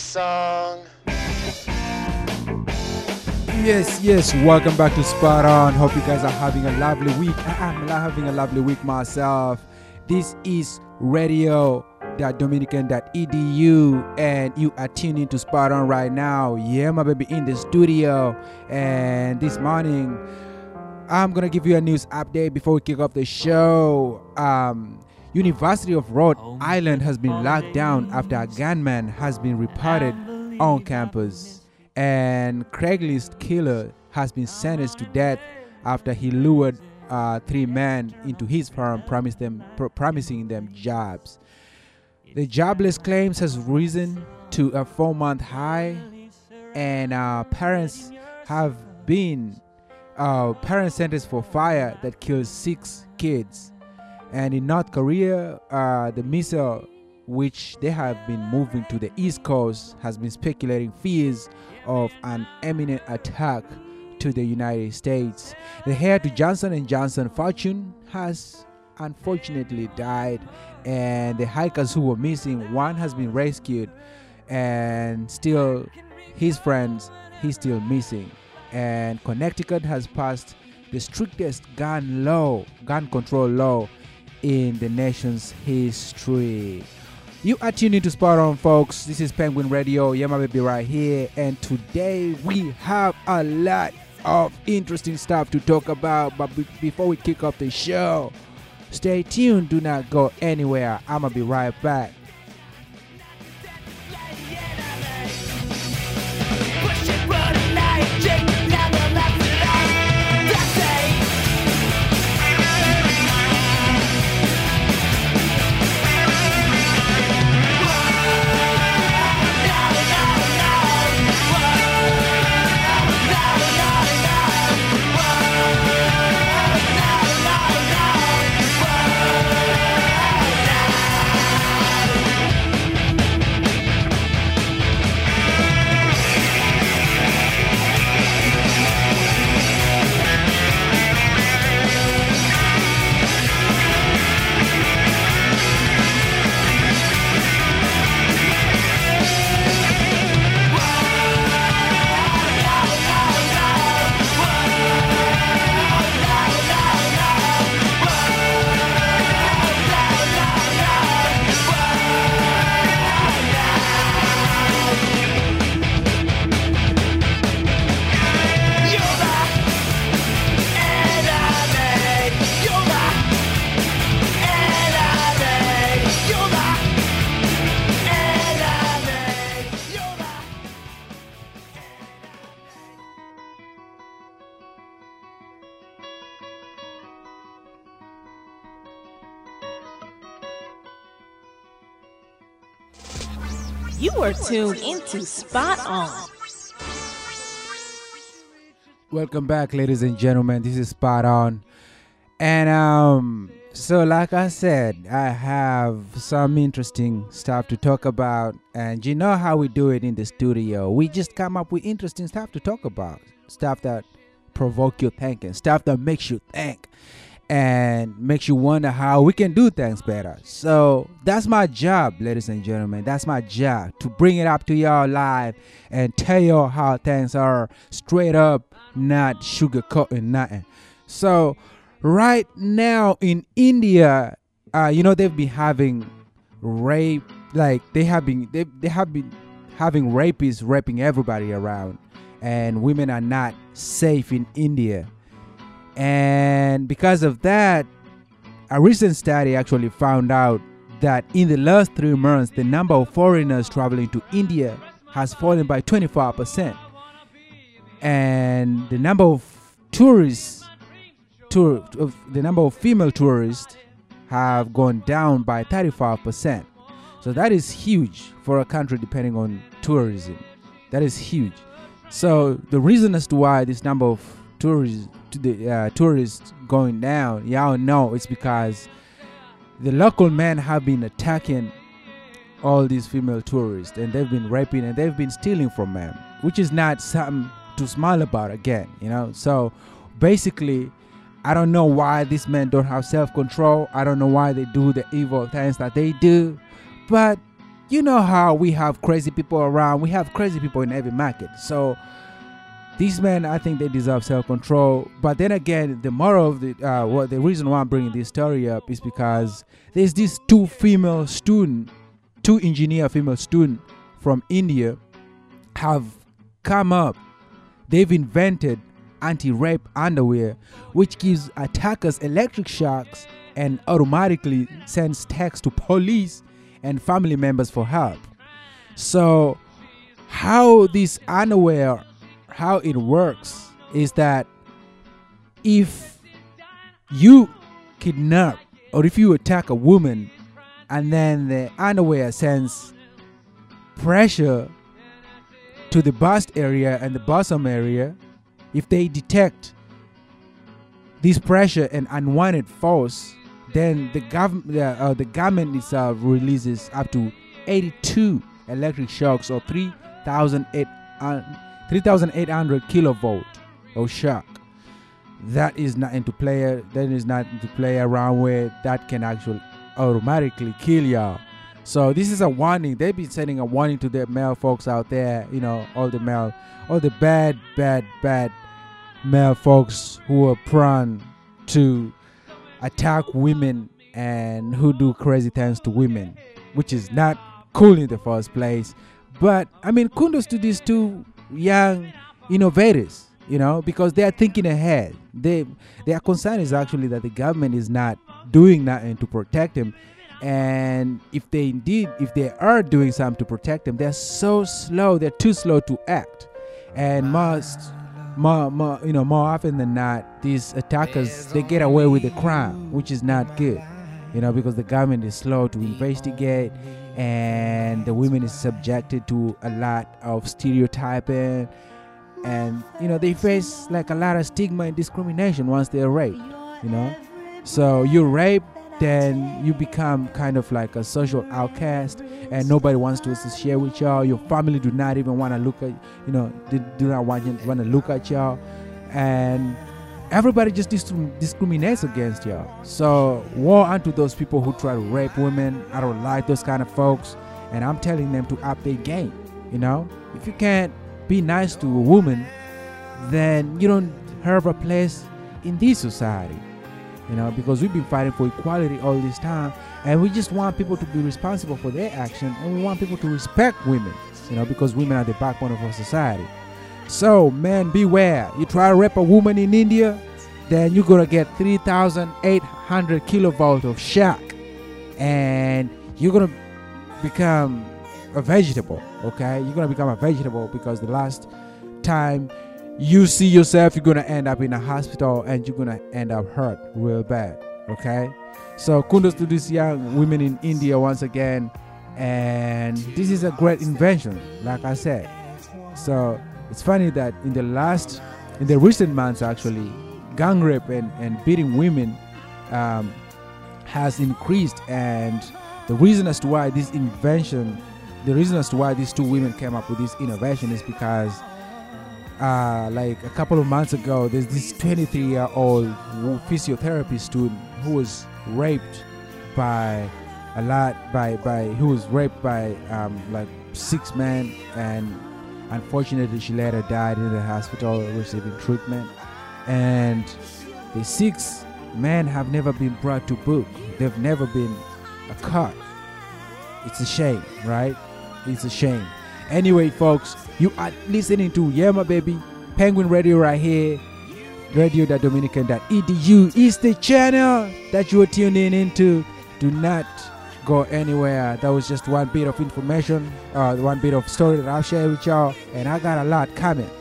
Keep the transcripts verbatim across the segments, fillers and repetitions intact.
song. Yes, yes, welcome back to Spot On. Hope you guys are having a lovely week. I'm having a lovely week myself. This is radio dot dominican dot e d u and you are tuning to Spot On right now. Yeah, my baby in the studio. And this morning, I'm going to give you a news update before we kick off the show. Um, University of Rhode Island has been locked down after a gunman has been reported on campus. And Craigslist killer has been sentenced to death after he lured uh, three men into his firm, promised them, pr- promising them jobs. The jobless claims has risen to a four-month high, and uh, parents have been uh, parents sentenced for fire that killed six kids. And in North Korea, uh, the missile which they have been moving to the East Coast has been speculating fears of an imminent attack to the United States. The heir to Johnson and Johnson fortune has unfortunately died, and the hikers who were missing, one has been rescued, and still his friends, he's still missing. And Connecticut has passed the strictest gun law, gun control law in the nation's history. You are tuning to Spot On, folks. This is Penguin Radio. Yeah, my baby right here. And today we have a lot of interesting stuff to talk about. But be- before we kick off the show, stay tuned. Do not go anywhere. I'm going to be right back. You are tuned into Spot On. Welcome back, ladies and gentlemen. This is Spot On. And um, so like I said, I have some interesting stuff to talk about. And you know how we do it in the studio. We just come up with interesting stuff to talk about. Stuff that provoke your thinking. Stuff that makes you think. And makes you wonder how we can do things better. So that's my job, ladies and gentlemen. That's my job, to bring it up to y'all live and tell y'all how things are straight up, not sugarcoating nothing. So right now in India, uh, you know, they've been having rape, like they have been, they, they have been having rapists raping everybody around, and women are not safe in India. And because of that, a recent study actually found out that in the last three months, the number of foreigners traveling to India has fallen by twenty-five percent. And the number of tourists, tour, of the number of female tourists have gone down by thirty-five percent. So that is huge for a country depending on tourism. That is huge. So the reason as to why this number of tourists to the uh, tourists going down, y'all know it's because the local men have been attacking all these female tourists, and they've been raping and they've been stealing from them, which is not something to smile about again, you know. So basically, I don't know why these men don't have self-control. I don't know why they do the evil things that they do, but you know how we have crazy people around. We have crazy people in every market. So these men, I think they deserve self-control. But then again, the moral of the, uh, well, the reason why I'm bringing this story up is because there's these two female student, two engineer female student from India have come up. They've invented anti-rape underwear, which gives attackers electric shocks and automatically sends text to police and family members for help. So how this underwear, how it works is that if you kidnap or if you attack a woman and then the underwear sends pressure to the bust area and the bosom area, if they detect this pressure and unwanted force, then the government, uh, the government itself releases up to eighty-two electric shocks or three thousand eight hundred kilovolt of shock. That is not into play. That is not into play around with. That can actually automatically kill y'all. So this is a warning. They've been sending a warning to the male folks out there. You know, all the male, all the bad, bad, bad male folks who are prone to attack women and who do crazy things to women, which is not cool in the first place. But I mean, kudos to these two young innovators, you know, because they are thinking ahead. They their concern is actually that the government is not doing nothing to protect them, and if they indeed, if they are doing something to protect them, they're so slow. They're too slow to act, and most. More, more, you know, more often than not, these attackers, they get away with the crime, which is not good, you know, because the government is slow to investigate, and the women is subjected to a lot of stereotyping, and you know, they face like a lot of stigma and discrimination once they're raped, you know. So you're raped, then you become kind of like a social outcast, and nobody wants to associate with y'all. Your family do not even want to look at, you know, they do not want you want to look at y'all, and everybody just dis- discriminates against y'all. So woe unto those people who try to rape women. I don't like those kind of folks, and I'm telling them to up their game. You know, if you can't be nice to a woman, then you don't have a place in this society. You know, because we've been fighting for equality all this time, and we just want people to be responsible for their action, and we want people to respect women, you know, because women are the backbone of our society. So, man, beware. You try to rape a woman in India, then you're going to get three thousand eight hundred kilovolt of shock, and you're going to become a vegetable, okay? You're going to become a vegetable because the last time you see yourself, you're gonna end up in a hospital and you're gonna end up hurt real bad. Okay, so kudos to these young women in India once again, and this is a great invention, like I said. So it's funny that in the last, in the recent months, actually, gang rape and, and beating women um, has increased, and the reason as to why this invention, the reason as to why these two women came up with this innovation is because Uh, like a couple of months ago, there's this twenty-three-year-old physiotherapy student who was raped by a lot by by who was raped by um, like six men, and unfortunately she later died in the hospital receiving treatment. And the six men have never been brought to book. They've never been caught. It's a shame, right? It's a shame. Anyway, folks, you are listening to Yeah My Baby Penguin Radio right here. radio dot dominican dot e d u is the channel that you are tuning into. Do not go anywhere. That was just one bit of information, uh, one bit of story that I'll share with y'all, and I got a lot coming.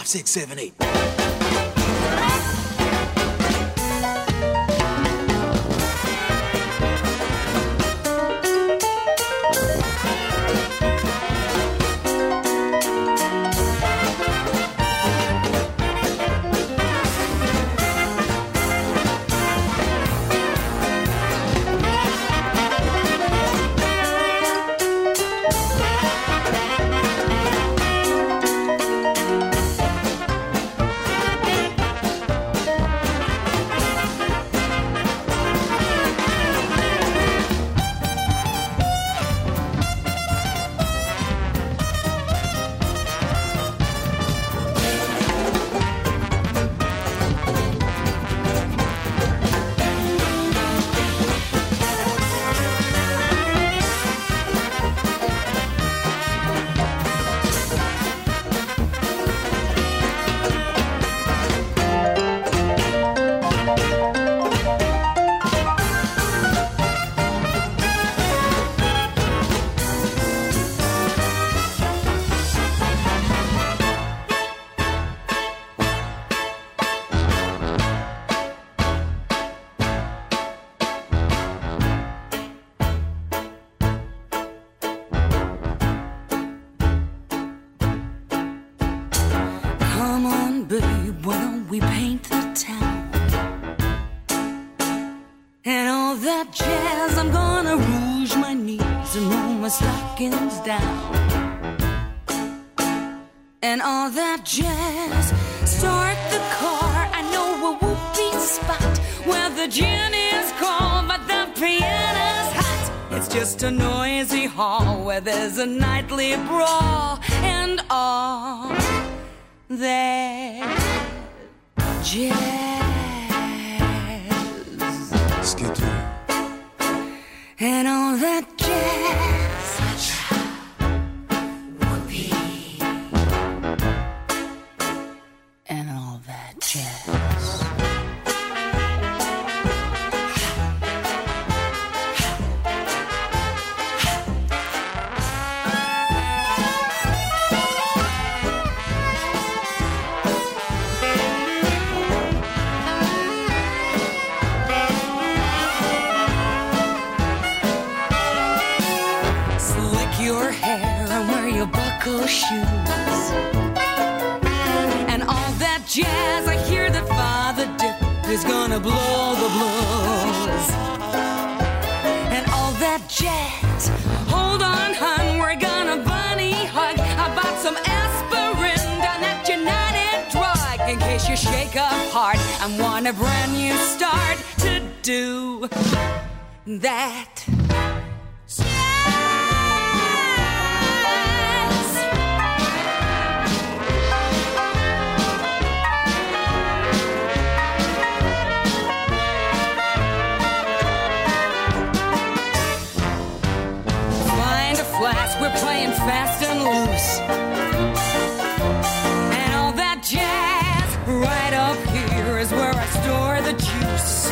five, six, seven, eight. And all that jazz. Start the car. I know a whoopee spot where the gin is cold, but the piano's hot. It's just a noisy hall where there's a nightly brawl. And all that jazz. Skittle. And all that jazz. And all that jazz. Slick your hair and wear your buckle shoes. Jazz, I hear that Father Dip is gonna blow the blues. And all that jazz, hold on, hun, we're gonna bunny hug. I bought some aspirin down at United Drug in case you shake up hard and want a brand new start to do that. We're playing fast and loose. And all that jazz right up here is where I store the juice.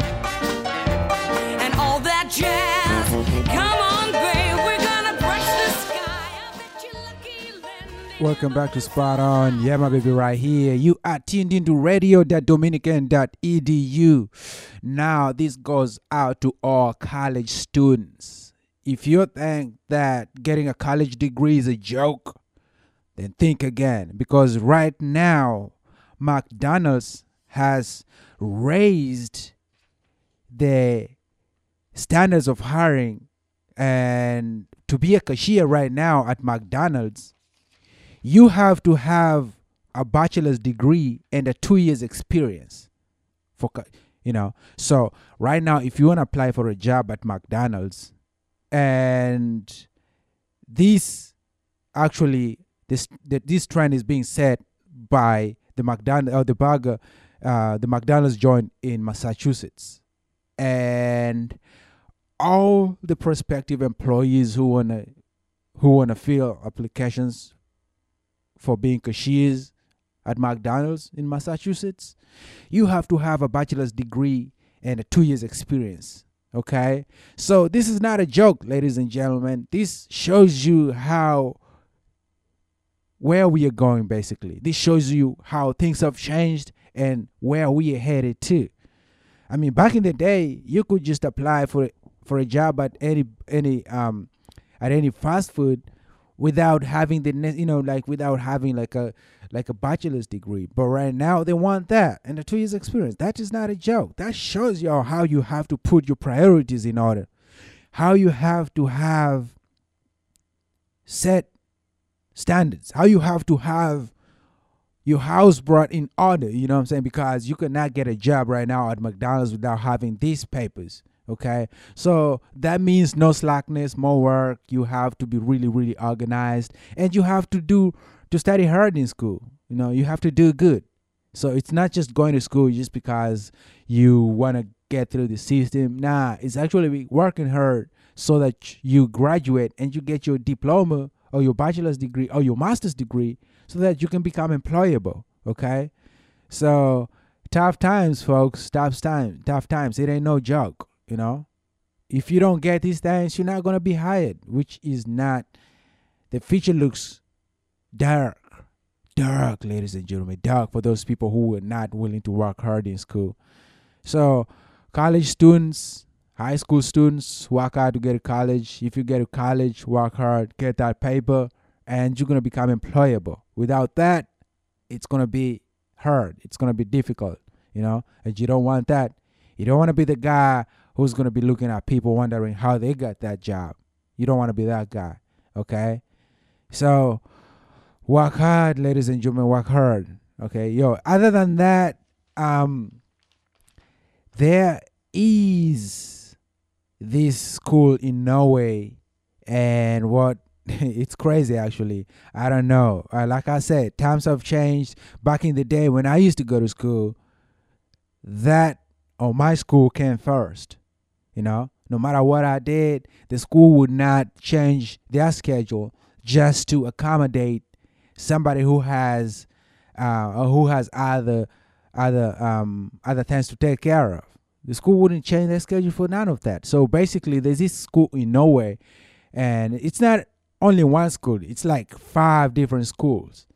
And all that jazz, come on, babe, we're gonna brush the sky. I bet you lucky landing. Welcome back to Spot On. Yeah, my baby, right here. You are tuned into radio dot dominican dot e d u. Now, this goes out to all college students. If you think that getting a college degree is a joke, then think again. Because right now, McDonald's has raised the standards of hiring. And to be a cashier right now at McDonald's, you have to have a bachelor's degree and a two years experience. For you know, so right now, if you want to apply for a job at McDonald's, and this actually this the, this trend is being set by the McDonald or the burger uh, the McDonald's joint in Massachusetts, and all the prospective employees who wanna who wanna fill applications for being cashiers at McDonald's in Massachusetts, you have to have a bachelor's degree and a two years experience. Okay, so this is not a joke, ladies and gentlemen. This shows you how where we are going, basically. This shows you how things have changed and where we are headed to. I mean, back in the day, you could just apply for for a job at any any um at any fast food without having the ne- you know like without having like a like a bachelor's degree. But right now they want that and a two years experience. That is not a joke. That shows you how you have to put your priorities in order, how you have to have set standards, how you have to have your house brought in order, you know what I'm saying? Because you cannot get a job right now at McDonald's without having these papers, okay? So that means no slackness, more work. You have to be really, really organized. And you have to do, to study hard in school. You know, you have to do good. So it's not just going to school just because you want to get through the system. Nah, it's actually working hard so that you graduate and you get your diploma or your bachelor's degree or your master's degree so that you can become employable, okay? So tough times, folks, tough times, tough times. It ain't no joke, you know? If you don't get these things, you're not going to be hired, which is not, the future looks dark, dark, ladies and gentlemen, dark for those people who are not willing to work hard in school. So college students, high school students, work hard to get to college. If you get to college, work hard, get that paper, and you're going to become employable. Without that, it's going to be hard. It's going to be difficult, you know, and you don't want that. You don't want to be the guy who's going to be looking at people wondering how they got that job. You don't want to be that guy, okay? So work hard, ladies and gentlemen, work hard, okay? Yo, other than that, um, there is this school in Norway, and what it's crazy, actually. I don't know. Uh, like I said, times have changed. Back in the day when I used to go to school, that or my school came first. You know, no matter what I did, the school would not change their schedule just to accommodate somebody who has uh, or who has other other um other things to take care of. The school wouldn't change their schedule for none of that. So basically, there's this school in Norway, and it's not only one school. It's like five different schools.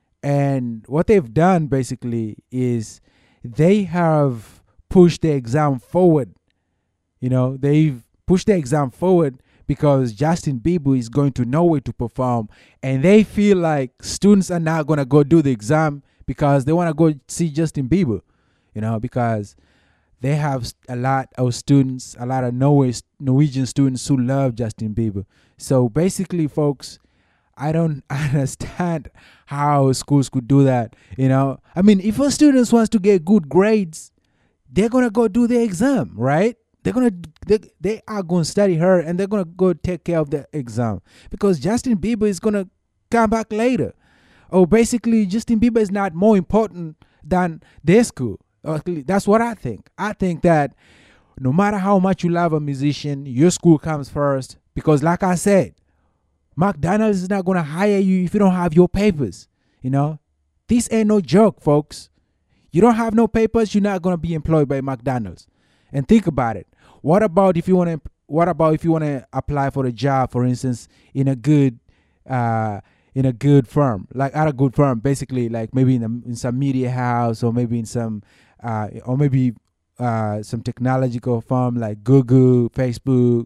And what they've done basically is they have pushed the exam forward. You know, they've pushed the exam forward because Justin Bieber is going to Norway to perform. And they feel like students are not going to go do the exam because they want to go see Justin Bieber, you know, because they have a lot of students, a lot of Norway, Norwegian students who love Justin Bieber. So basically, folks, I don't understand how schools could do that. You know, I mean, if a student wants to get good grades, they're gonna go do the exam, right? They're gonna they, they are gonna study hard and they're gonna go take care of the exam because Justin Bieber is gonna come back later. Or basically, Justin Bieber is not more important than their school. That's what I think. I think that no matter how much you love a musician, your school comes first. Because like I said, McDonald's is not going to hire you if you don't have your papers. You know, this ain't no joke, folks. You don't have no papers, you're not going to be employed by McDonald's. And think about it. What about if you want to? What about if you want to apply for a job, for instance, in a good, uh, in a good firm, like at a good firm, basically, like maybe in, a, in some media house or maybe in some. Uh, or maybe uh, some technological firm like Google, Facebook,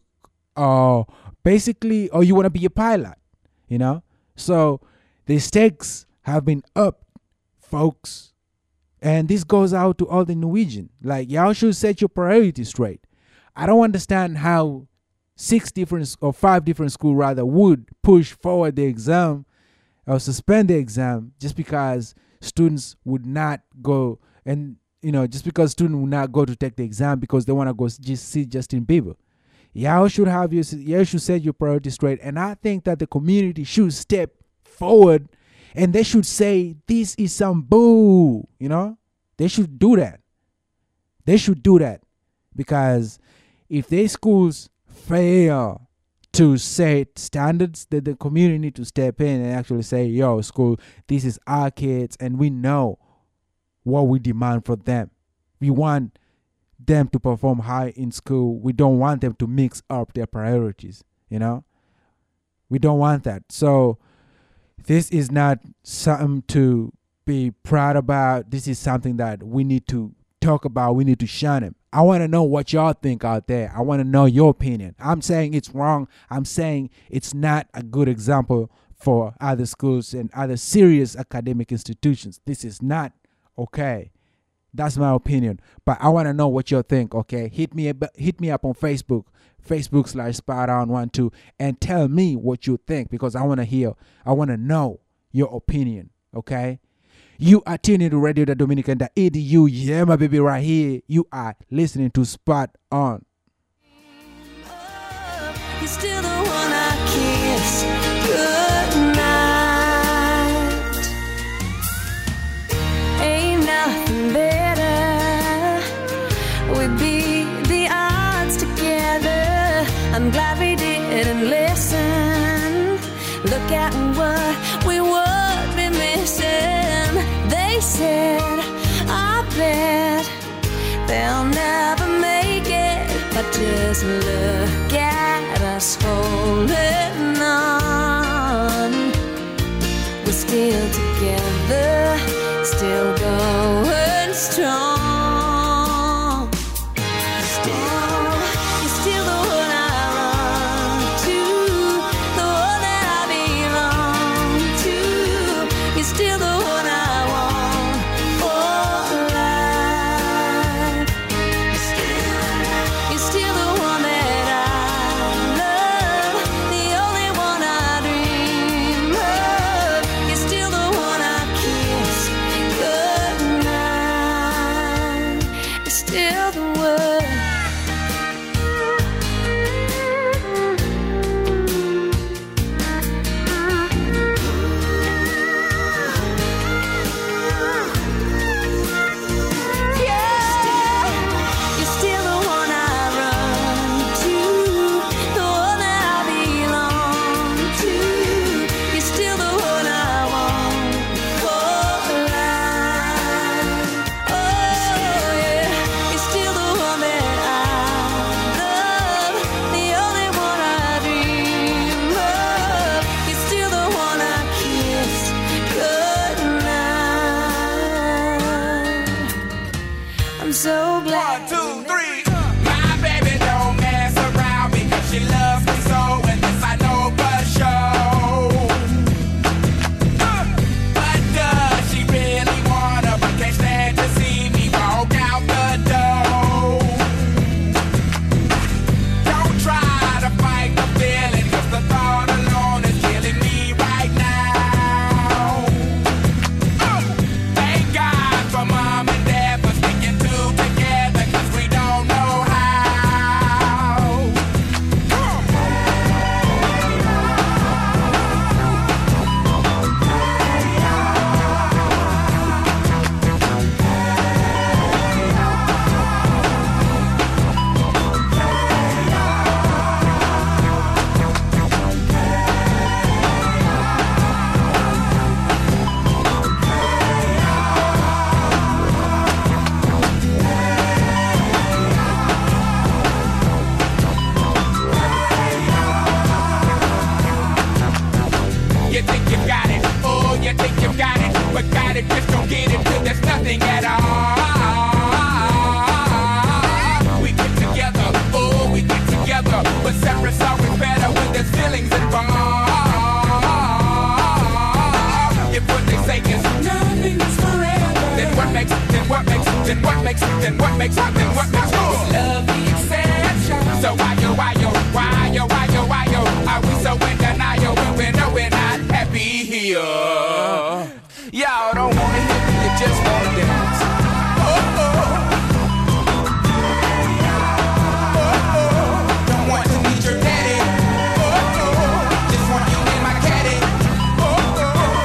or basically, or you want to be a pilot, you know? So the stakes have been up, folks. And this goes out to all the Norwegian. Like, y'all should set your priorities straight. I don't understand how six different, or five different schools rather, would push forward the exam or suspend the exam just because students would not go and You know, just because students will not go to take the exam because they want to go just see Justin Bieber. Y'all should have your, y'all should set your priorities straight. And I think that the community should step forward and they should say, this is some boo. You know, they should do that. They should do that. Because if their schools fail to set standards, that the community need to step in and actually say, yo, school, this is our kids and we know what we demand for them. We want them to perform high in school. We don't want them to mix up their priorities, you know? We don't want that. So This is not something to be proud about. This is something that we need to talk about. We need to shun him. I want to know what y'all think out there. I want to know your opinion. I'm saying it's wrong. I'm saying it's not a good example for other schools and other serious academic institutions. This is not okay. That's my opinion. But I want to know what y'all think, okay? Hit me up, hit me up on Facebook, Facebook slash spot on one two, and tell me what you think, because I want to hear, I want to know your opinion, okay? You are tuning to radio dot dominican dot e d u. Yeah, my baby, right here. You are listening to Spot On. You're still the one I kiss. Good night. Ain't nothing better. We beat the odds together. I'm glad we didn't listen. Look at what we would be missing. They said, I bet they'll never make it, but just look at us holding on. We're still together, still going strong. Still, you're still the one I run to, the one that I belong to. You're still the one I so glad. One, two, three. My baby don't mess around because she loves me so, and this I know for sure. Uh, but does she really wanna? But can't stand to see me walk out the door. Don't try to fight the feeling, 'cause the thought alone is killing me right now. Oh, thank God for mom and dad for sticking together, 'cause we don't know how. Come You think you got it, oh, you think you got it, but got it, just don't get it till there's nothing at all. We get together, oh, we get together, but separate's always better when there's feelings involved. If what they say is nothing is forever, then what makes, then what makes, then what makes, then what makes, then what makes love the exception? So why yo, why yo, why yo, why yo, why yo, are we so in denial when we know we're not happy here? Y'all don't wanna hear me, you just wanna dance. Oh, oh. Oh, oh. Don't want to meet your daddy. Oh, oh. Just want you in my caddy. Oh, oh.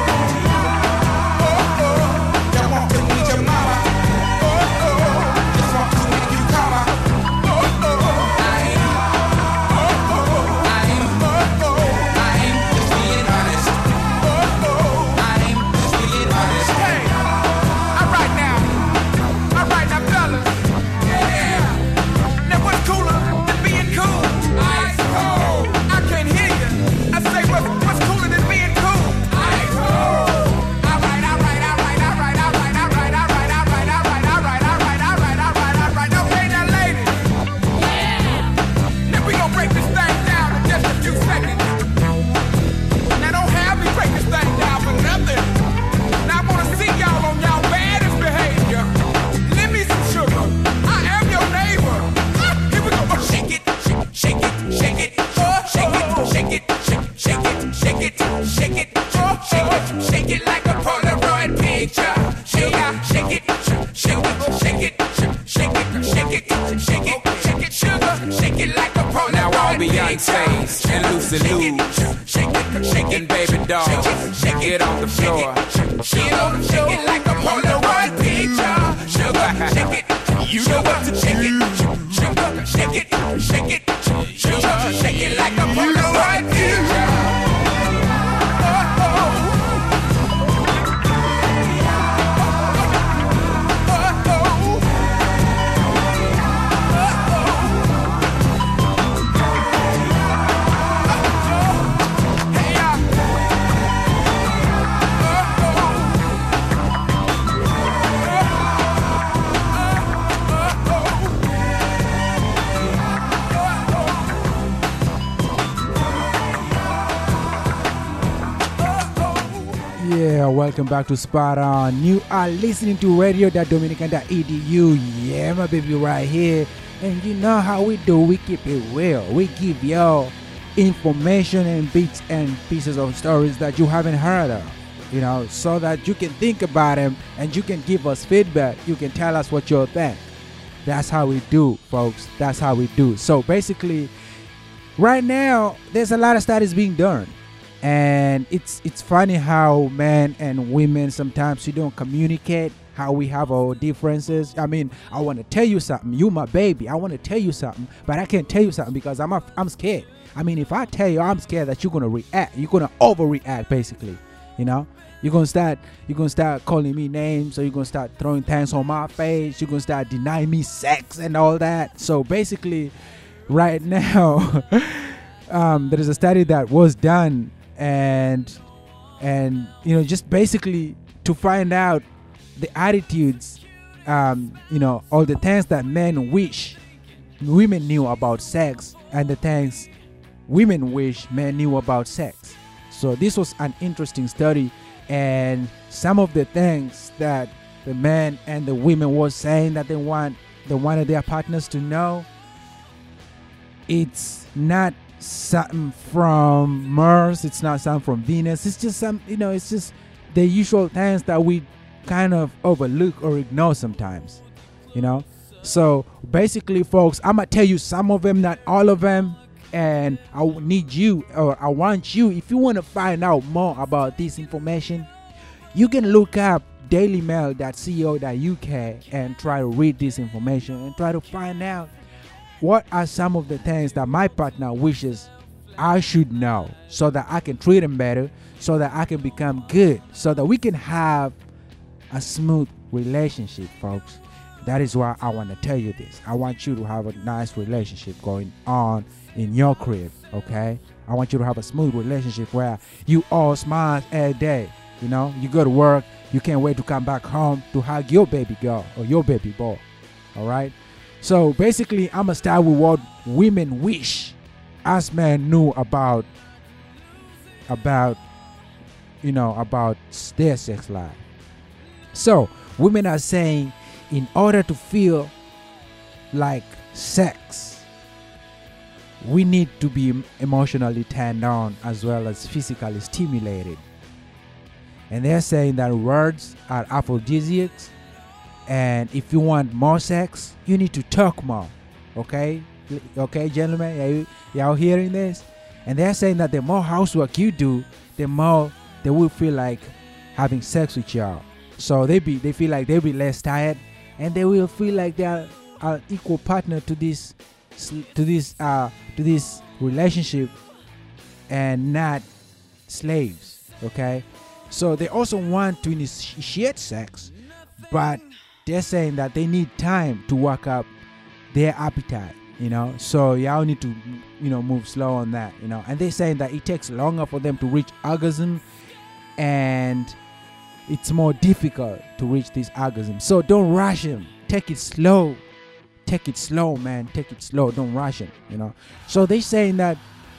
Oh, oh. Don't want to meet your mama. Oh, oh. Just want to make you calmer. Oh, oh. I ain't. Oh, oh. I ain't. Oh, oh. I ain't just being honest. Oh, oh. I ain't just being honest. Hey, all right now. face and loosey loose. Shake it, shake it, baby doll. Get on the floor. Get on the floor. Shake it like a Polaroid picture. Sugar, shake it. You know what to shake it. Sugar, shake it, shake it. Sugar, shake it like a Polaroid picture. Yeah, welcome back to Spot On. You are listening to radio dot dominican dot e d u. Yeah, my baby, right here. And you know how we do. We keep it real. We give y'all information and bits and pieces of stories that you haven't heard of. You know, so that you can think about them and you can give us feedback. You can tell us what you think. That's how we do, folks. That's how we do. So basically, right now, there's a lot of studies being done. And it's it's funny how men and women sometimes we don't communicate, how we have our differences. I mean, I want to tell you something. You my baby. I want to tell you something, but I can't tell you something because I'm a, I'm scared. I mean, if I tell you, I'm scared that you're gonna react. You're gonna overreact, basically. You know, you're gonna start you're gonna start calling me names, or you're gonna start throwing things on my face. You're gonna start denying me sex and all that. So basically, right now, um, there is a study that was done. And, and you know, just basically to find out the attitudes, um, you know, all the things that men wish women knew about sex and the things women wish men knew about sex. So this was an interesting study, and some of the things that the men and the women was saying that they want, they wanted their partners to know, it's not something from Mars, it's not something from Venus, it's just some, you know, it's just the usual things that we kind of overlook or ignore sometimes, you know. So basically, folks, I'm gonna tell you some of them, not all of them, and I need you, or I want you, if you want to find out more about this information, you can look up daily mail dot co dot u k and try to read this information and try to find out what are some of the things that my partner wishes I should know, so that I can treat him better, so that I can become good, so that we can have a smooth relationship, folks. That is why I want to tell you this. I want you to have a nice relationship going on in your crib, okay? I want you to have a smooth relationship where you all smile every day. You know, you go to work, you can't wait to come back home to hug your baby girl or your baby boy, all right? So basically, I'm going to start with what women wish us men knew about, about, you know, about their sex life. So women are saying, in order to feel like sex, we need to be emotionally turned on as well as physically stimulated. And they're saying that words are aphrodisiacs. And if you want more sex, you need to talk more. Okay? Okay, gentlemen? Are you, y'all hearing this? And they're saying that the more housework you do, the more they will feel like having sex with y'all. So they be they feel like they'll be less tired, and they will feel like they're an equal partner to this to this uh to this relationship and not slaves. Okay? So they also want to initiate sex, but they're saying that they need time to work up their appetite, you know. So y'all need to, you know, move slow on that, you know. And they're saying that it takes longer for them to reach orgasm, and it's more difficult to reach this orgasm. So don't rush him. Take it slow. Take it slow, man. Take it slow. Don't rush him, you know. So they're saying that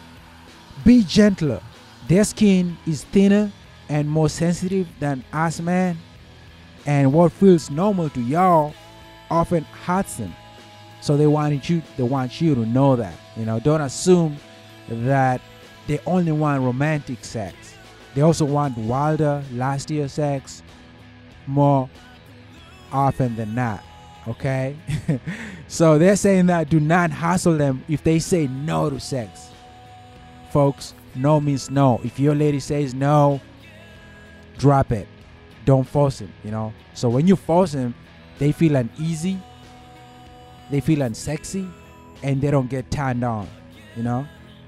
be gentler. Their skin is thinner and more sensitive than us, man. And what feels normal to y'all often hurts them. So they want you they want you to know that. You know, don't assume that they only want romantic sex. They also want wilder, lastier sex more often than not. Okay? So they're saying that do not hassle them if they say no to sex. folks, no means no. If your lady says no, drop it. Don't force him, you know. So when you force him, they feel uneasy, they feel unsexy, and they don't get turned on, you know.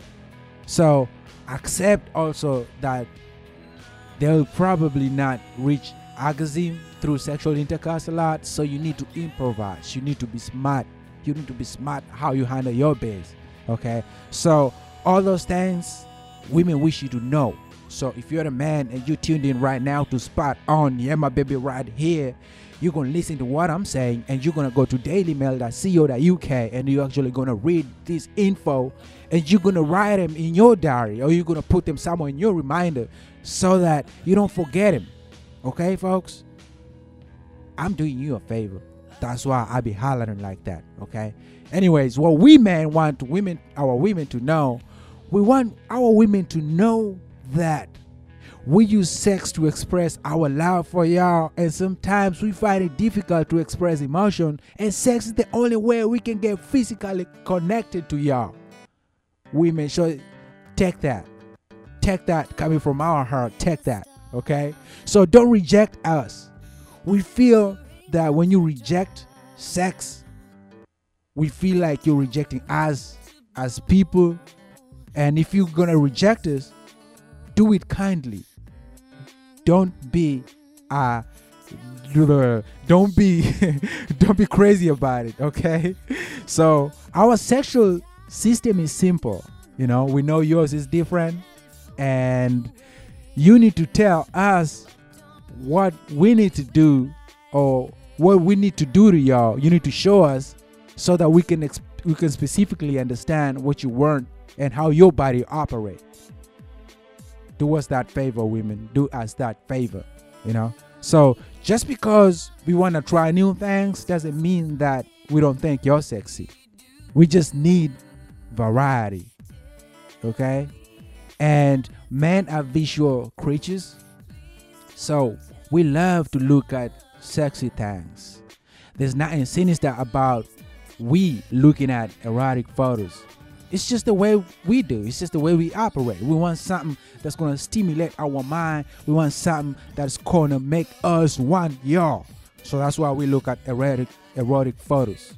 So accept also that they'll probably not reach orgasm through sexual intercourse a lot. So you need to improvise. You need to be smart. You need to be smart how you handle your biz. Okay. So all those things women wish you to know. So if you're a man and you tuned in right now to Spot On, yeah, my baby, right here, you're going to listen to what I'm saying, and you're going to go to daily mail dot co dot u k, and you're actually going to read this info, and you're going to write them in your diary, or you're going to put them somewhere in your reminder so that you don't forget them. Okay, folks? I'm doing you a favor. That's why I be hollering like that, okay? Anyways, what we men want women, our women to know, we want our women to know that we use sex to express our love for y'all, and sometimes we find it difficult to express emotion, and sex is the only way we can get physically connected to y'all. Women, so take that. Take that coming from our heart. Take that, okay? So don't reject us. We feel that when you reject sex, we feel like you're rejecting us as people. And if you're gonna reject us, do it kindly. Don't be uh don't be don't be crazy about it, okay? So our sexual system is simple, you know. We know yours is different, and you need to tell us what we need to do, or what we need to do to y'all. You need to show us so that we can exp- we can specifically understand what you want and how your body operates. Do us that favor, women. Do us that favor, you know. So just because we want to try new things doesn't mean that we don't think you're sexy. We just need variety, okay? And men are visual creatures, so we love to look at sexy things. There's nothing sinister about we looking at erotic photos. It's just the way we do. It's just the way we operate. We want something that's going to stimulate our mind. We want something that's going to make us want y'all. So that's why we look at erotic, erotic photos.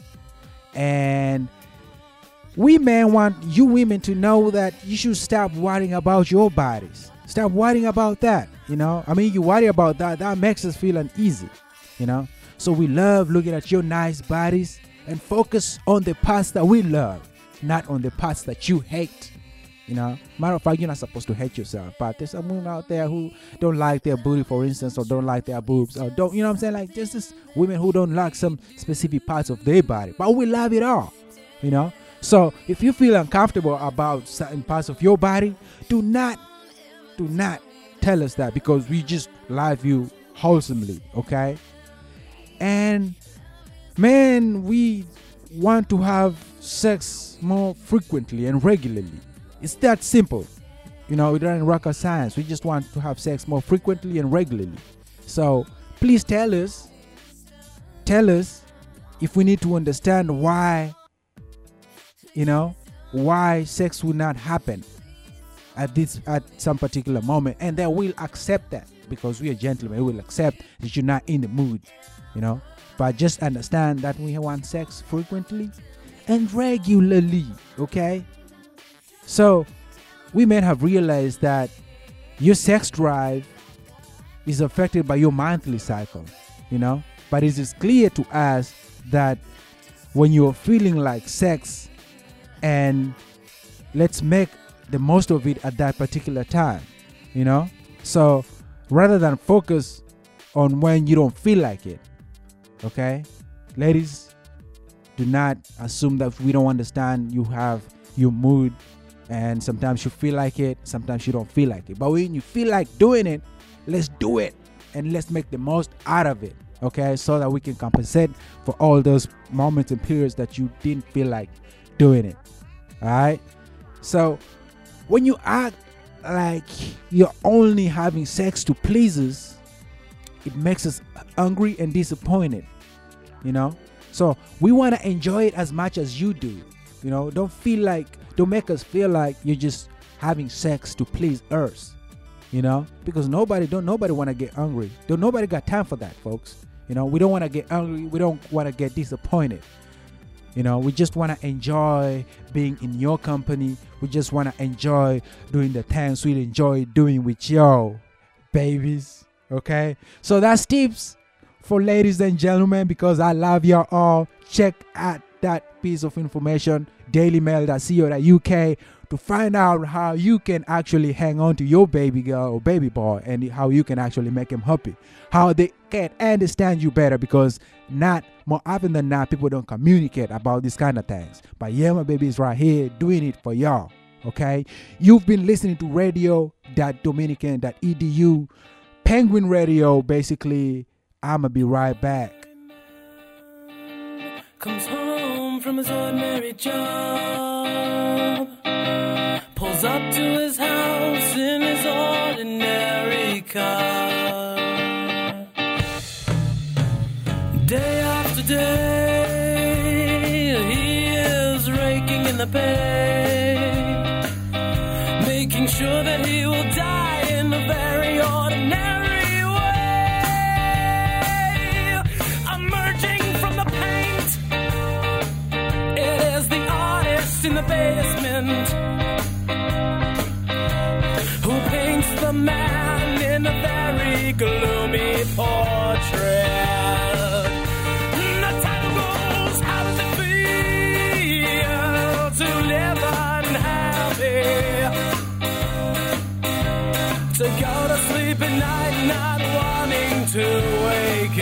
And we men want you women to know that you should stop worrying about your bodies. Stop worrying about that, you know. I mean, you worry about that. That makes us feel uneasy, you know. So we love looking at your nice bodies and focus on the parts that we love, not on the parts that you hate, you know. Matter of fact, you're not supposed to hate yourself, but there's some women out there who don't like their booty, for instance, or don't like their boobs, or don't, you know what I'm saying? Like, there's just women who don't like some specific parts of their body, but we love it all, you know. So if you feel uncomfortable about certain parts of your body, do not, do not tell us that, because we just love you wholesomely, okay? And man, we want to have sex more frequently and regularly. It's that simple, you know. We don't rocket science. We just want to have sex more frequently and regularly. So please tell us, tell us if we need to understand why, you know, why sex will not happen at this at some particular moment, and then we'll accept that, because we are gentlemen. We will accept that you're not in the mood, you know. But just understand that we want sex frequently and regularly, okay? So we may have realized that your sex drive is affected by your monthly cycle, you know. But it is clear to us that when you're feeling like sex, and let's make the most of it at that particular time, you know. So rather than focus on when you don't feel like it, okay, ladies, do not assume that we don't understand. You have your mood, and sometimes you feel like it, sometimes you don't feel like it. But when you feel like doing it, let's do it, and let's make the most out of it, okay, so that we can compensate for all those moments and periods that you didn't feel like doing it. All right. So when you act like you're only having sex to please us, it makes us angry and disappointed, you know. So we want to enjoy it as much as you do, you know. Don't feel like, don't make us feel like you're just having sex to please us, you know, because nobody don't nobody want to get hungry. Don't nobody got time for that, folks. You know, we don't want to get hungry. We don't want to get disappointed. You know, we just want to enjoy being in your company. We just want to enjoy doing the things we enjoy doing with y'all, babies. Okay, so that's tips for ladies and gentlemen, because I love y'all all. Check out that piece of information, dailymail dot co dot U K, to find out how you can actually hang on to your baby girl or baby boy, and how you can actually make them happy, how they can understand you better, because not more often than not, people don't communicate about these kind of things. But yeah, my baby is right here doing it for y'all. Okay, you've been listening to radio dot dominican dot e d u, Penguin Radio. Basically, I'ma be right back. Comes home from his ordinary job, pulls up to his house in his ordinary car. Day after day, he is raking in the pay, making sure that he will die in a very ordinary way. Emerging from the paint, it is the artist in the basement who paints the man in a very gloomy portrait. The title goes, how does it feel to live unhappy? To go to sleep at night not wanting to wake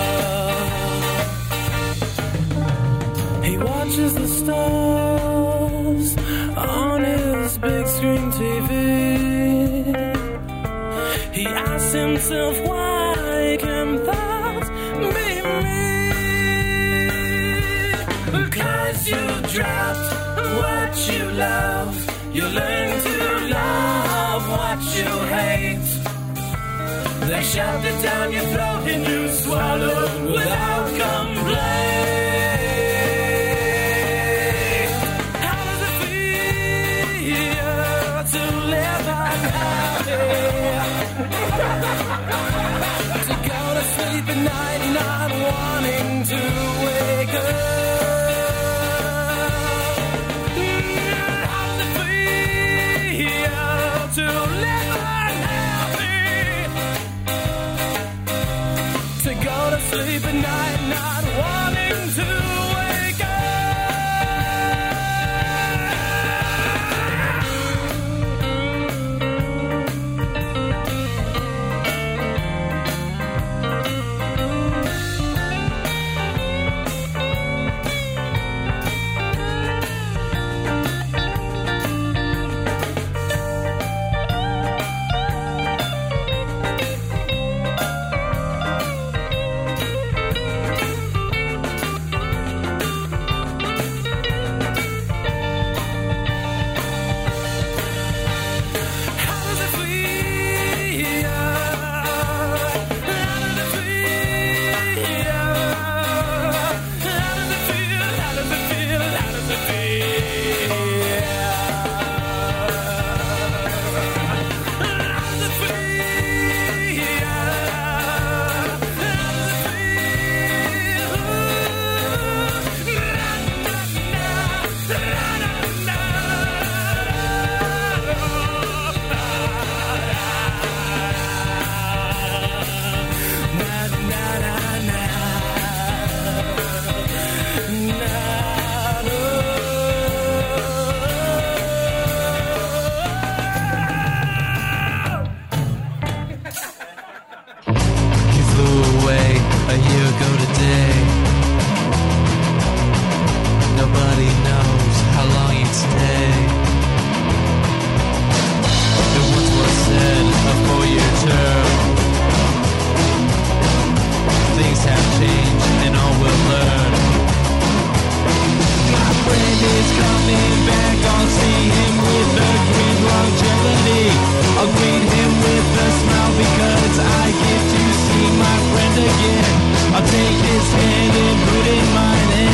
up. He watches the stars on his big screen T V. He asks himself, why can that be me? Because you dropped what you love, you learn to love what you hate. They shoved it down your throat and you swallowed without complaint. How does it feel to live unhappy? To go to sleep at night not wanting to wake up. How does it feel to live unhappy? To go to sleep at night not wanting to wake up.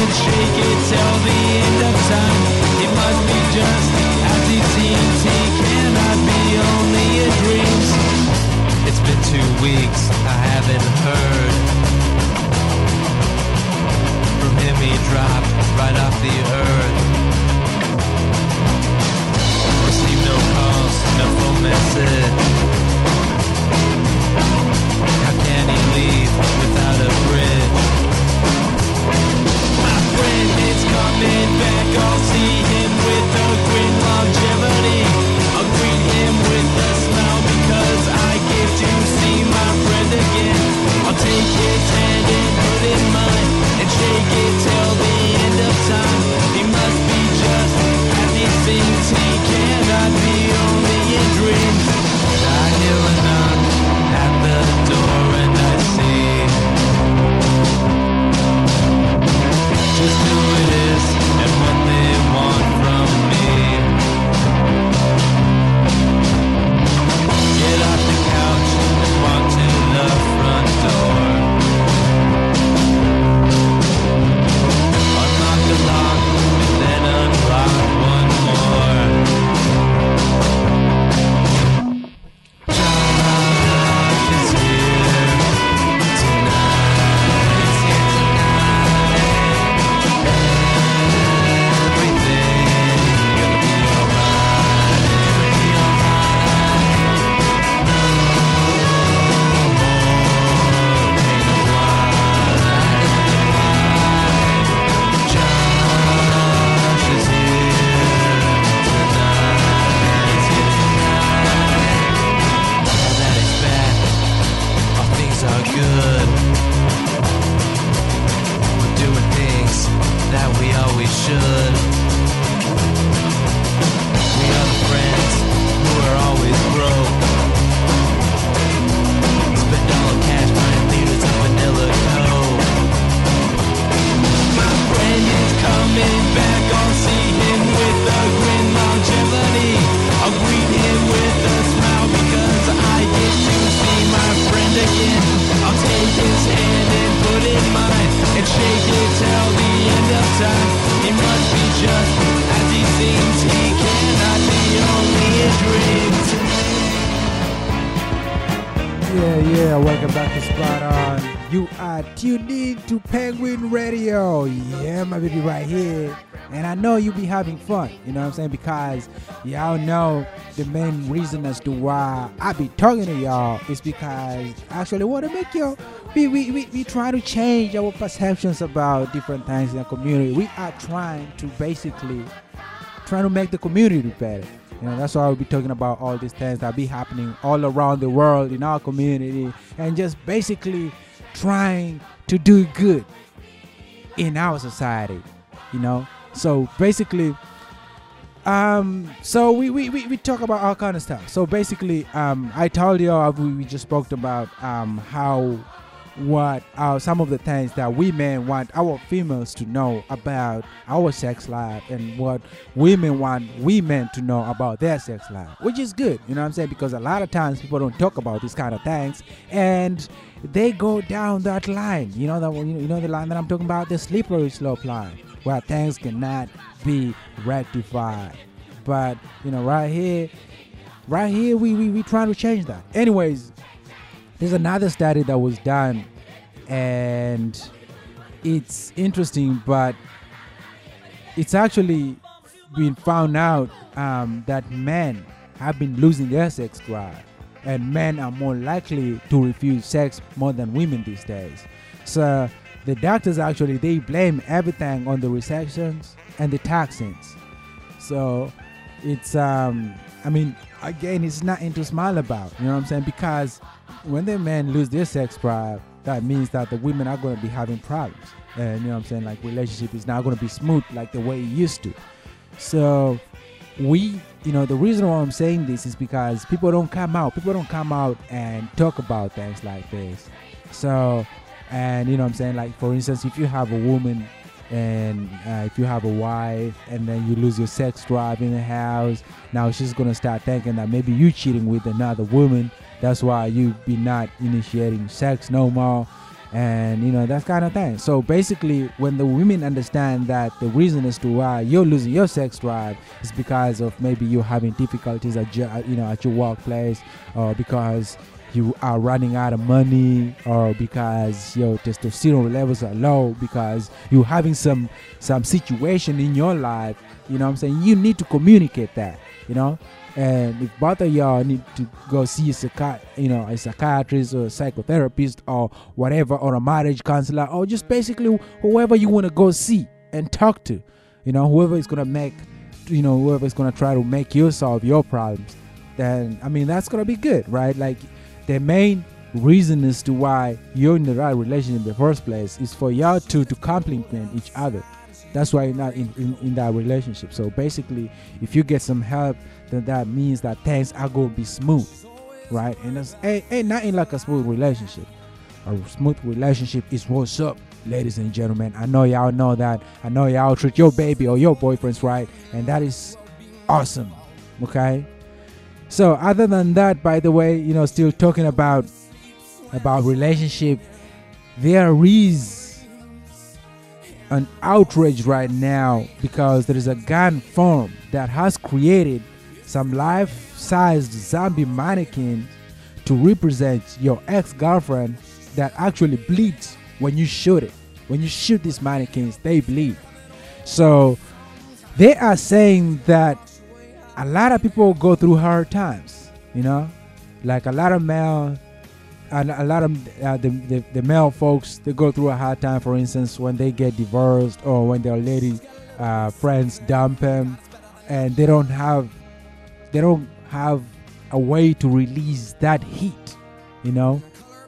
Till the end of time, it must be just as it seems. He good. We're doing things that we always should. We are the friends who are always broke. Spend all the cash buying theaters and vanilla coke. My friend is coming back, I'll see him with a grin, longevity. I'll greet him with a smile because I get to see my friend again. I'll take his hand and put in mine and shake it till the end of time. He must be just as he seems, he cannot be only a dream. Yeah, yeah, welcome back to Spot On. You are tuned in to Penguin Radio. Yeah, my baby, right here. And I know you'll be having fun, you know what I'm saying? Because y'all know the main reason as to why I be talking to y'all is because I actually want to make you, we, we, we, we try to change our perceptions about different things in the community. We are trying to basically, trying to make the community better. You know, that's why we'll be talking about all these things that be happening all around the world in our community and just basically trying to do good in our society, you know. So basically, um, so we, we, we, we talk about all kind of stuff. So basically, um, I told you uh, we, we just spoke about um, how what uh, some of the things that we men want our females to know about our sex life and what women want we men to know about their sex life, which is good, you know what I'm saying? Because a lot of times people don't talk about these kind of things and they go down that line, you know, the, you know the line that I'm talking about, the slippery slope line, where things cannot be rectified. But you know, right here, right here, we we we trying to change that. Anyways, there's another study that was done, and it's interesting, but it's actually been found out um, that men have been losing their sex drive, and men are more likely to refuse sex more than women these days. So the doctors actually, they blame everything on the recessions and the toxins. So it's, um, I mean, again, it's nothing to smile about, you know what I'm saying? Because when the men lose their sex drive, that means that the women are going to be having problems. And you know what I'm saying? Like, relationship is not going to be smooth like the way it used to. So we, you know, the reason why I'm saying this is because people don't come out. People don't come out and talk about things like this. So, and you know what I'm saying? Like, for instance, if you have a woman and uh, if you have a wife and then you lose your sex drive in the house, now she's going to start thinking that maybe you cheating with another woman. That's why you be not initiating sex no more. And, you know, that kind of thing. So basically, when the women understand that the reason as to why you're losing your sex drive is because of maybe you're having difficulties at your, you know, at your workplace, or because you are running out of money, or because your testosterone levels are low, because you're having some some situation in your life, you know what I'm saying? You need to communicate that, you know? And if both of y'all need to go see a psychi- you know, a psychiatrist or a psychotherapist or whatever, or a marriage counselor, or just basically whoever you want to go see and talk to, you know, whoever is going to make, you know, whoever is going to try to make you solve your problems, then, I mean, that's going to be good, right? Like, the main reason as to why you're in the right relationship in the first place is for y'all two to complement each other. That's why you're not in, in, in that relationship. So basically, if you get some help, then that means that things are going to be smooth, right? And it's ain't, ain't nothing like a smooth relationship. A smooth relationship is what's up, ladies and gentlemen. I know y'all know that. I know y'all treat your baby or your boyfriends right, and that is awesome, okay? So other than that, by the way, you know, still talking about about relationship, there is an outrage right now because there is a gun firm that has created some life-sized zombie mannequins to represent your ex-girlfriend that actually bleeds when you shoot it. When you shoot these mannequins, they bleed. So they are saying that a lot of people go through hard times, you know, like a lot of male and a lot of uh, the, the the male folks, they go through a hard time. For instance, when they get divorced or when their lady uh, friends dump them, and they don't have they don't have a way to release that heat, you know.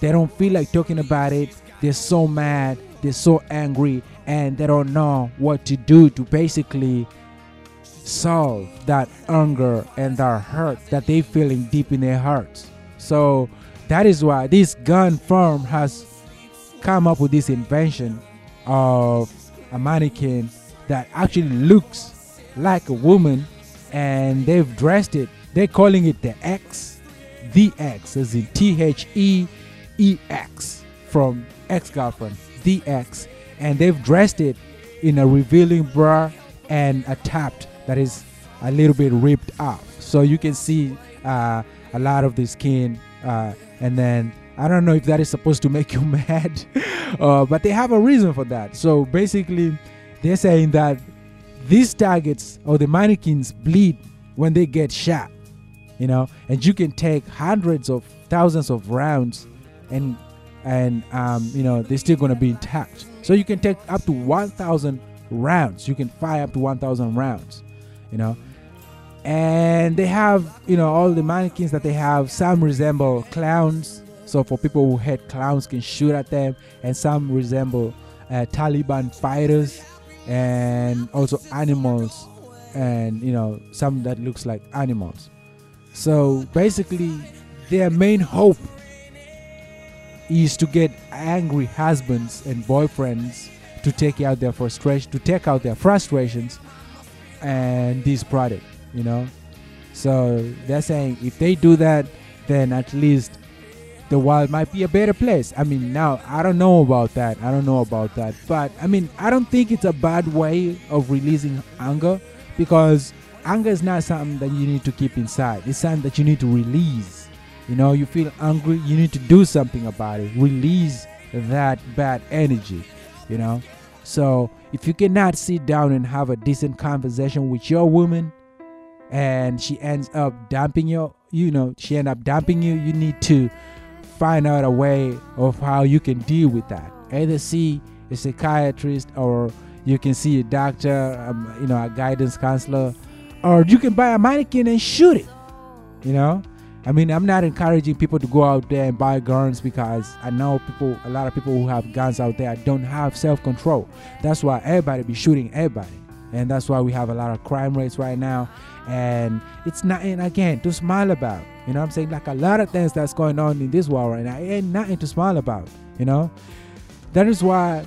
they don't feel like talking about it. They're so mad, they're so angry, and they don't know what to do to basically solve that anger and that hurt that they're feeling deep in their hearts. So that is why this gun firm has come up with this invention of a mannequin that actually looks like a woman, and they've dressed it. They're calling it the X, the X, as in T H E E X, from ex-girlfriend, the X, and they've dressed it in a revealing bra and a tapped that is a little bit ripped off, so you can see uh, a lot of the skin, uh, and then I don't know if that is supposed to make you mad, uh, but they have a reason for that. So basically they're saying that these targets or the mannequins bleed when they get shot, you know, and you can take hundreds of thousands of rounds and and um, you know, they're still going to be intact. So you can take up to one thousand rounds. You can fire up to one thousand rounds, you know. And they have, you know, all the mannequins that they have, some resemble clowns. So for people who hate clowns can shoot at them, and some resemble uh, Taliban fighters, and also animals, and you know, some that looks like animals. So basically their main hope is to get angry husbands and boyfriends to take out their frustration, to take out their frustrations and this product, you know. So they're saying if they do that, then at least the world might be a better place. I mean, now I don't know about that. I don't know about that. But I mean, I don't think it's a bad way of releasing anger, because anger is not something that you need to keep inside. It's something that you need to release. You know, you feel angry, you need to do something about it. Release that bad energy, you know. So if you cannot sit down and have a decent conversation with your woman, and she ends up dumping you, you know, she end up dumping you, you need to find out a way of how you can deal with that. Either see a psychiatrist, or you can see a doctor, um, you know, a guidance counselor, or you can buy a mannequin and shoot it, you know. I mean, I'm not encouraging people to go out there and buy guns, because I know people, a lot of people who have guns out there don't have self-control. That's why everybody be shooting everybody. And that's why we have a lot of crime rates right now. And it's nothing, again, to smile about. You know what I'm saying? Like a lot of things that's going on in this world right now, it ain't nothing to smile about, you know? That is why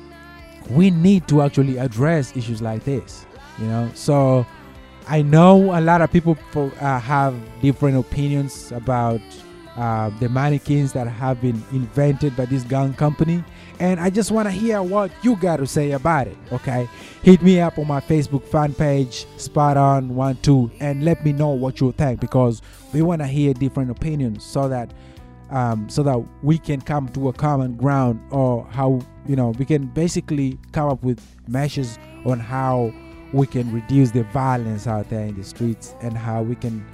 we need to actually address issues like this, you know? So I know a lot of people for, uh, have different opinions about uh, the mannequins that have been invented by this gun company, and I just want to hear what you got to say about it. Okay, hit me up on my Facebook fan page, Spot On One Two, and let me know what you think, because we want to hear different opinions, so that um, so that we can come to a common ground, or how, you know, we can basically come up with measures on how we can reduce the violence out there in the streets, and how we can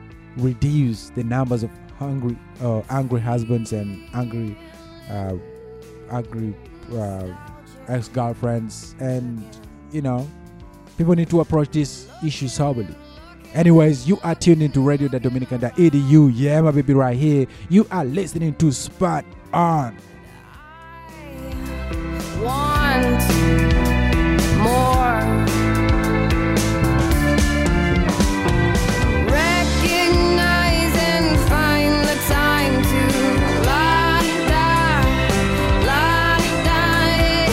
reduce the numbers of hungry, uh, angry husbands and angry, uh, angry uh, ex-girlfriends, and you know, people need to approach this issue soberly. Anyways, you are tuned into radio dot dominican dot e d u. Yeah, my baby, right here. You are listening to Spot On. Want more. Recognize and find the time to lie down, lie down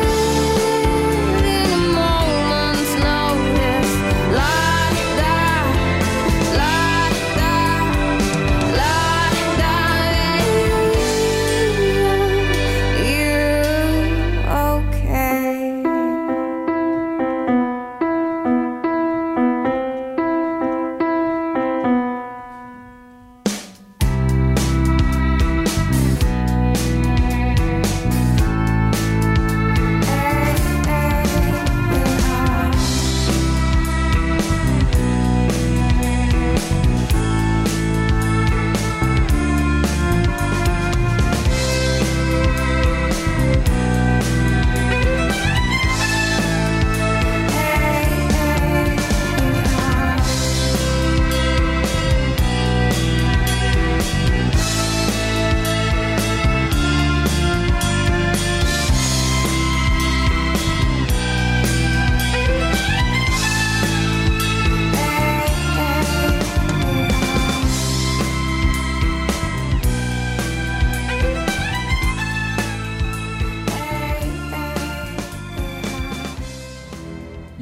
in a moment's notice. Lie down, lie down, lie down. You okay?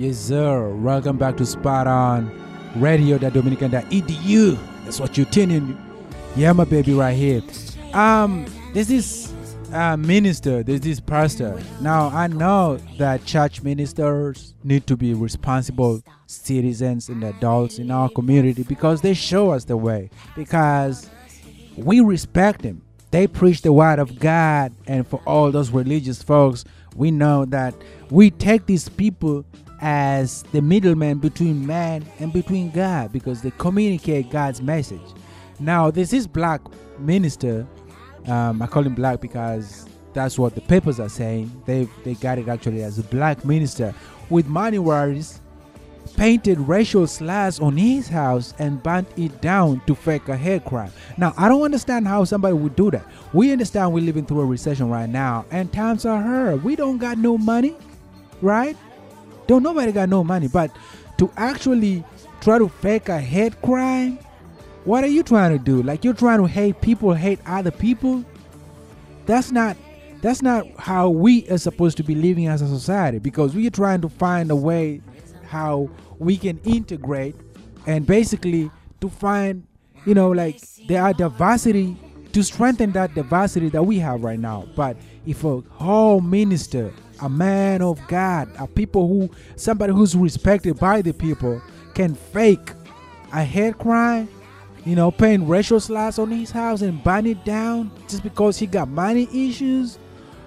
Yes, sir. Welcome back to Spot On Radio, that Dominican dot E D U. That's what you're tuning. Yeah, my baby, right here. Um, there's this uh, minister, there's this pastor. Now, I know that church ministers need to be responsible citizens and adults in our community because they show us the way. Because we respect them. They preach the word of God, and for all those religious folks, we know that we take these people as the middleman between man and between God because they communicate God's message. Now, there's this black minister. Um, I call him black because that's what the papers are saying. They they got it actually as a black minister with money worries, painted racial slurs on his house and burnt it down to fake a hate crime. Now, I don't understand how somebody would do that. We understand we're living through a recession right now and times are hard. We don't got no money, right? Don't nobody got no money. But to actually try to fake a hate crime, what are you trying to do? Like, you're trying to hate people, hate other people? That's not that's not how we are supposed to be living as a society, because we're trying to find a way how we can integrate and basically to find, you know, like there are diversity to strengthen that diversity that we have right now. But if a whole minister, a man of God, a people who, somebody who's respected by the people can fake a hate crime, you know, paying racial slurs on his house and burn it down just because he got money issues.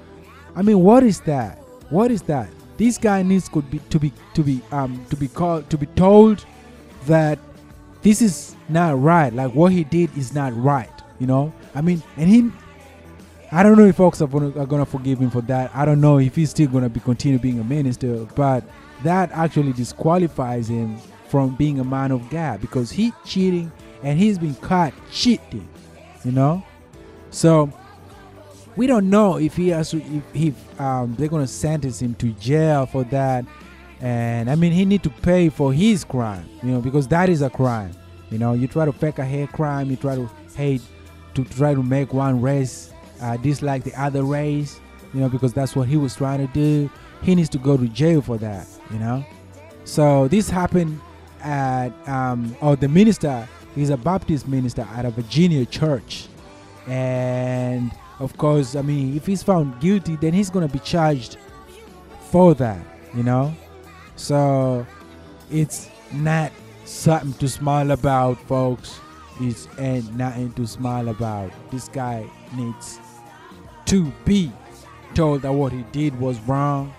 I mean, what is that? What is that? This guy needs could be to be to be um to be called to be told that this is not right. Like, what he did is not right. You know, I mean, and he, I don't know if folks are gonna, are gonna forgive him for that. I don't know if he's still gonna be continue being a minister, but that actually disqualifies him from being a man of God because he cheating and he's been caught cheating. You know, so we don't know if he has to, if, if um, they're gonna sentence him to jail for that, and I mean he need to pay for his crime, you know, because that is a crime. You know, you try to fake a hate crime, you try to hate, to try to make one race uh, dislike the other race, you know, because that's what he was trying to do. He needs to go to jail for that, you know. So this happened at, um, oh, the minister, he's a Baptist minister at a Virginia church, and of course, I mean, if he's found guilty, then he's going to be charged for that, you know? So it's not something to smile about, folks. It's ain't nothing to smile about. This guy needs to be told that what he did was wrong,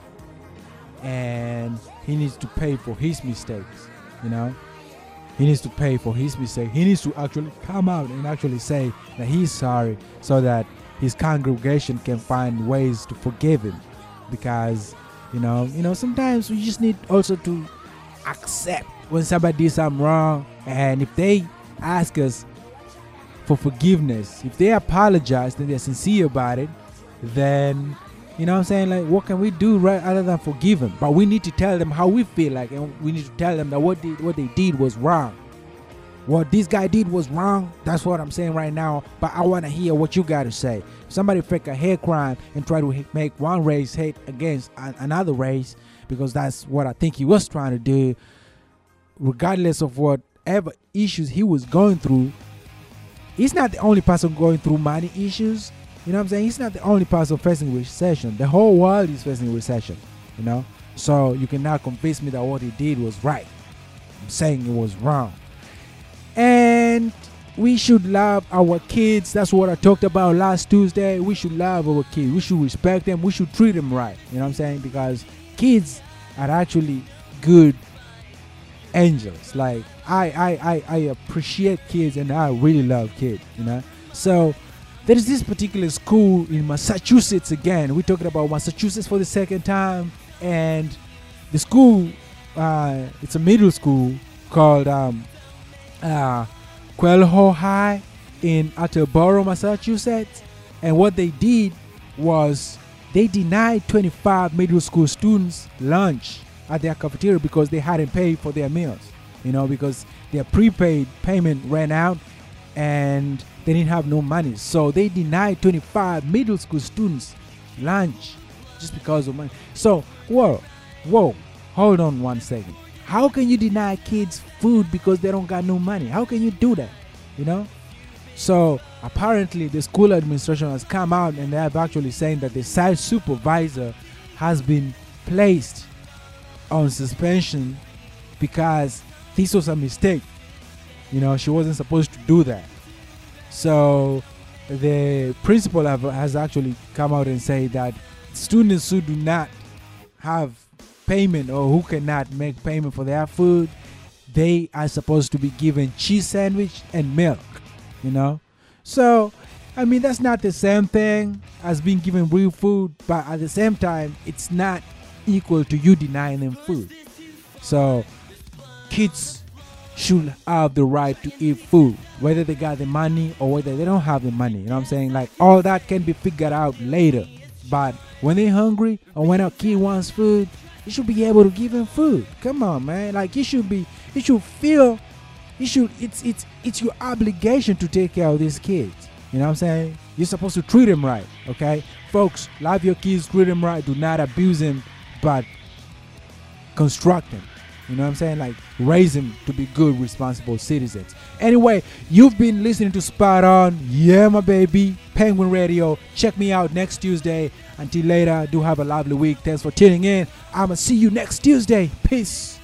and he needs to pay for his mistakes, you know? He needs to pay for his mistake. He needs to actually come out and actually say that he's sorry so that his congregation can find ways to forgive him, because you know you know sometimes we just need also to accept when somebody did something wrong, and if they ask us for forgiveness, if they apologize and they're sincere about it, then you know what I'm saying, like, what can we do right other than forgive them? But we need to tell them how we feel like, and we need to tell them that what they, what they did was wrong. What this guy did was wrong. That's what I'm saying right now. But I want to hear what you got to say. If somebody fake a hate crime and try to make one race hate against another race, because that's what I think he was trying to do, regardless of whatever issues he was going through, he's not the only person going through money issues. You know what I'm saying? He's not the only person facing recession. The whole world is facing recession, you know? So you cannot convince me that what he did was right. I'm saying it was wrong. And we should love our kids. That's what I talked about last Tuesday. We should love our kids. We should respect them. We should treat them right. You know what I'm saying? Because kids are actually good angels. Like, I, I, I, I appreciate kids, and I really love kids, you know? So there is this particular school in Massachusetts again. We're talking about Massachusetts for the second time. And the school, uh, it's a middle school called um, uh, Quail High in Attleboro, Massachusetts. And what they did was they denied twenty-five middle school students lunch at their cafeteria because they hadn't paid for their meals. You know, because their prepaid payment ran out and they didn't have no money. So they denied twenty-five middle school students lunch just because of money. So, whoa, whoa, hold on one second. How can you deny kids food because they don't got no money? How can you do that? You know? So apparently the school administration has come out and they have actually saying that the site supervisor has been placed on suspension because this was a mistake. You know, she wasn't supposed to do that. So the principal have, has actually come out and say that students who do not have payment or who cannot make payment for their food, they are supposed to be given cheese sandwich and milk, you know. So I mean, that's not the same thing as being given real food, but at the same time it's not equal to you denying them food. So kids should have the right to eat food, whether they got the money or whether they don't have the money. You know what I'm saying? Like, all that can be figured out later, but when they're hungry or when a kid wants food, you should be able to give him food. Come on, man. Like, you should be, you should feel, you should, it's it's it's your obligation to take care of these kids. You know what I'm saying? You're supposed to treat them right, okay? Folks, love your kids, treat them right, do not abuse them, but construct them. You know what I'm saying? Like, raise them to be good, responsible citizens. Anyway, you've been listening to Spot On. Yeah, my baby. Penguin Radio. Check me out next Tuesday. Until later, do have a lovely week. Thanks for tuning in. I'ma see you next Tuesday. Peace.